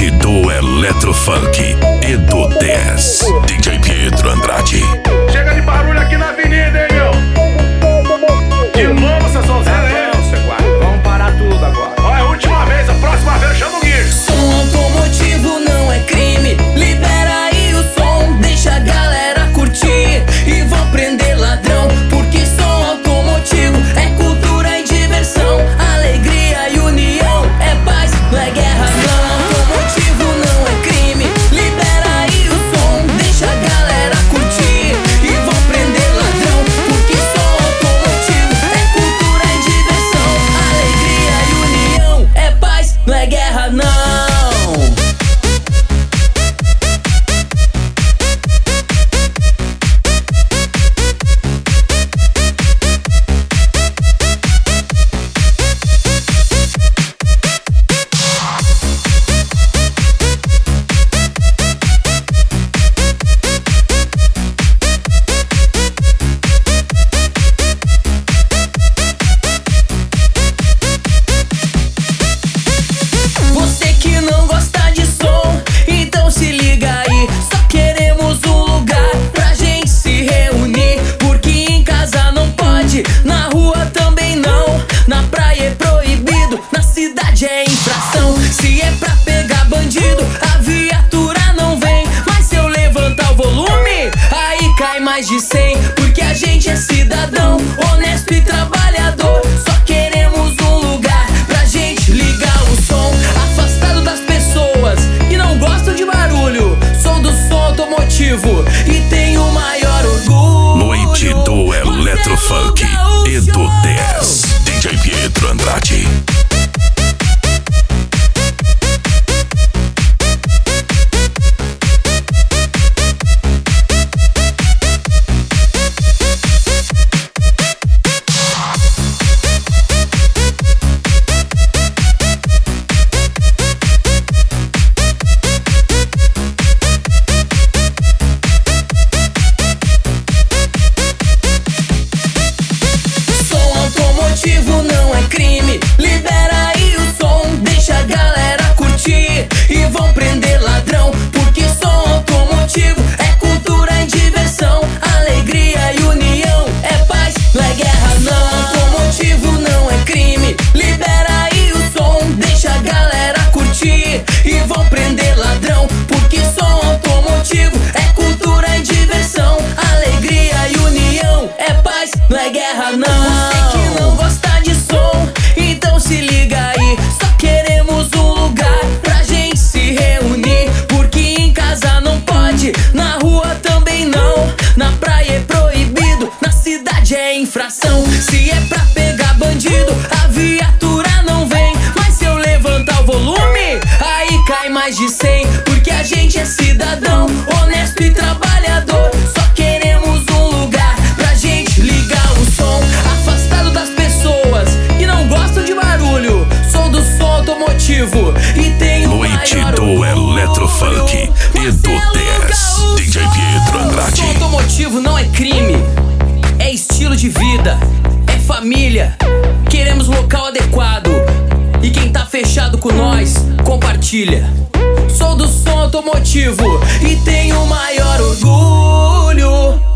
Noite do Eletrofunk e do Dance. DJ Pietro Andrade. Chega de barulho aqui na avenida, hein, meu? De novo, seu sonzeiro, hein? Vamos parar tudo agora. Ó, é a última vez, a próxima vez eu chamo o Guir. Som automotivo não é crime. Libera aí o som, deixa a galera curtir. E vão prender ladrão, porque som automotivo é cultura e diversão. Alegria e união, é paz, não é guerra não. Automotivo não é crime. Libera aí o som, deixa a galera curtir. E vão prender ladrão, porque som automotivo é cultura e diversão. Alegria e união, é paz, não é guerra não. Você que não gosta de som, então se liga aí. Só queremos um lugar pra gente se reunir. Porque em casa não pode, na rua também não. Na praia é proibido, na cidade é infração. Se é pra pegar bandido, a viatura não vem. Mas se eu levantar o volume, aí cai mais de 100. Porque a gente é cidadão, honesto e trabalhador. Só queremos um lugar pra gente ligar o som. Afastado das pessoas que não gostam de barulho. Sou do som automotivo e tenho o maior orgulho. Noite do Eletrofunk e do Dance. DJ Pietro Andrade. Som automotivo não é crime. Libera aí o som, deixa a galera curtir. E vão prender ladrão, porque som automotivo é cultura e diversão. Alegria e união, é paz, não é guerra não. Automotivo não é crime. Libera aí o som, deixa a galera curtir. E vão prender ladrão, porque som automotivo é cultura e diversão. Alegria e união, é paz, não é guerra não. Você que não gosta de som, então se liga aí. Só queremos um lugar pra gente se reunir. Porque em casa não pode, na rua também não. Na praia é proibido, na cidade é infração. Se é pra pegar bandido, a viatura não vem. Mas se eu levantar o volume, aí cai mais de 100. Porque a gente é cidadão, honesto e trabalhador. Só queremos um lugar pra gente ligar o som. Afastado das pessoas que não gostam de barulho. Sou do som automotivo e tenho o Noite maior do orgulho. Eletrofunk e do Dance. DJ Pietro Andrade. Som automotivo não é crime, é estilo de vida, é família. Queremos local adequado e quem tá fechado com nós, compartilha. Sou do som automotivo e tenho o maior orgulho.